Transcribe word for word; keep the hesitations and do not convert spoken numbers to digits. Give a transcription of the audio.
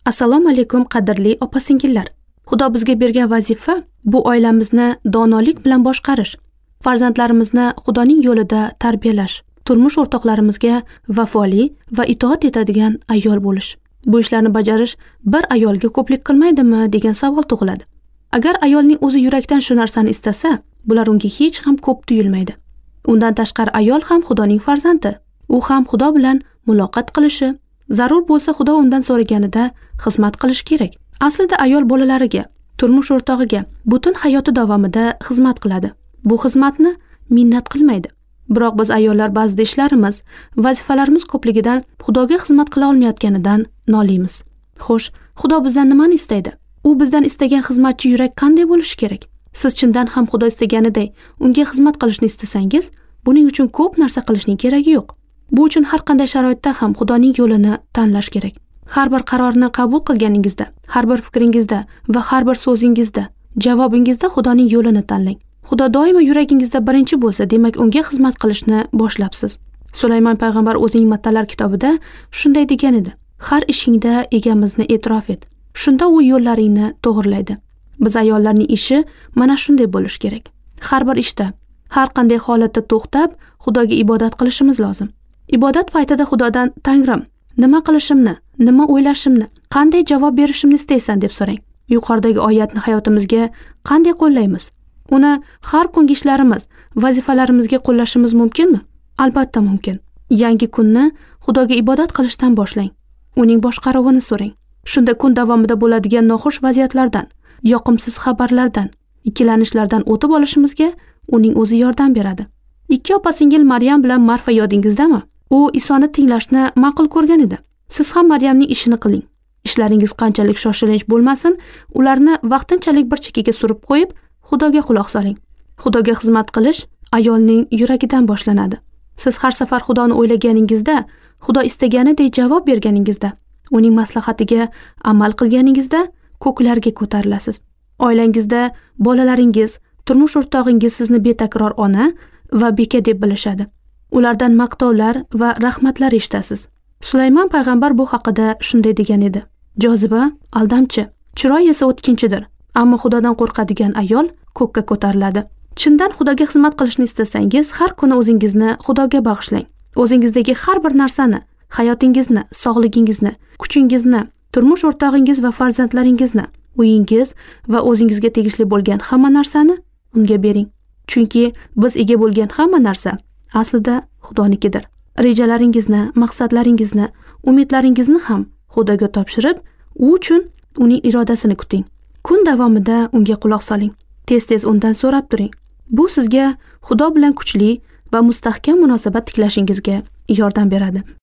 Assalomu alaykum qadrli opa-singillar. Xudo bizga bergan vazifa bu oilamizni donolik bilan boshqarish, farzandlarimizni Xudoning yo'lida tarbiyalash, turmush o'rtoqlarimizga vafoli va itoat etadigan ayol bo'lish. Bu ishlarni bajarish bir ayolga ko'plik qilmaydimi degan savol tug'iladi. Agar ayolning o'zi yurakdan shu narsani istasa, bular unga hech ham ko'p tuyulmaydi. Undan tashqari ayol ham Xudoning farzandi. U ham Xudo bilan muloqot qilishi, zarur bo'lsa Xudo undan so'raganida xizmat qilish kerak. Aslida ayol bolalariga, turmush o'rtog'iga butun hayoti davomida xizmat qiladi. Bu xizmatni minnat qilmaydi. Biroq biz ayollar ba'zida ishlarimiz, vazifalarimiz ko'pligidan Xudoga xizmat qila olmayotganidan noliymiz. Xo'sh, Xudo bizdan nimani istaydi? U bizdan istagan xizmatchi yurak qanday bo'lishi kerak? Siz chindan ham Xudo istaganiday unga xizmat qilishni istasangiz, buning uchun ko'p narsa qilishning keragi yo'q. Bu uchun har qanday sharoitda ham Xudoning yo'lini tanlash kerak. Har bir qarorni qabul qilganingizda, har bir fikringizda va har bir so'zingizda, javobingizda Xudoning yo'lini tanlang. Xudo doimo yuragingizda birinchi bo'lsa, demak unga xizmat qilishni boshlabsiz. Sulaymon payg'ambar o'zining Mattalar kitobida shunday degan edi: "Har ishingda egamizni e'tirof et. Shunda u yo'llaringni to'g'rilaydi." Biz ayollarning ishi mana shunday bo'lish kerak. Har bir ishda, har qanday holatda to'xtab, Xudoga ibodat qilishimiz lozim. Ibodat paytida Xudodan: "Tangrim, nima qilishimni, nima o'ylashimni, qanday javob berishimni istaysan?" deb so'rang. Yuqoridagi oyatni hayotimizga qanday qo'llaymiz? Uni har kungi ishlarimiz, vazifalarimizga qo'llashimiz mumkinmi? Albatta mumkin. Yangi kunni Xudoga ibodat qilishdan boshlang. Uning boshqaruvini so'rang. Shunda kun davomida bo'ladigan noxush vaziyatlardan, yoqimsiz xabarlardan, ikkilanishlardan o'tib olishimizga uning o'zi yordam beradi. Ikki opa-singil Maryam bilan Marfa yodingizdami? U Isoni tinglashni ma'qul ko'rgan edi. Siz ham Maryamning ishini qiling. Ishlaringiz qanchalik shoshilinch bo'lmasin, ularni vaqtinchalik bir chekkaga surib qo'yib, Xudoga quloq soling. Xudoga xizmat qilish ayolning yuragidan boshlanadi. Siz har safar Xudoni o'ylaganingizda, Xudo istaganidek javob berganingizda, uning maslahatiga amal qilganingizda ko'klarga ko'tarilasiz. Oilangizda bolalaringiz, turmush o'rtog'ingiz sizni betakror ona va beka deb bilishadi. Ulardan maqtovlar va rahmatlar eshitasiz. Sulaymon payg'ambar bu haqida shunday degan edi: "Joziba aldamchi, chiroy esa o'tkinchidir, ammo Xudodan qo'rqadigan ayol ko'kka ko'tariladi." Chindan Xudoga xizmat qilishni istasangiz, har kuni o'zingizni Xudoga bag'ishlang. O'zingizdagi har bir narsani, hayotingizni, sog'ligingizni, kuchingizni, turmush o'rtog'ingiz va farzandlaringizni, uyingiz va o'zingizga tegishli bo'lgan hamma narsani unga bering. Chunki biz ega bo'lgan hamma narsa aslida Xudonikidir. Rejalaringizni, maqsadlaringizni, umidlaringizni ham Xudoga topshirib, u uchun uning irodasini kuting. Kun davomida unga quloq soling. Tez-tez undan so'rab turing. Bu sizga Xudo bilan kuchli va mustahkam munosabat tiklashingizga yordam beradi.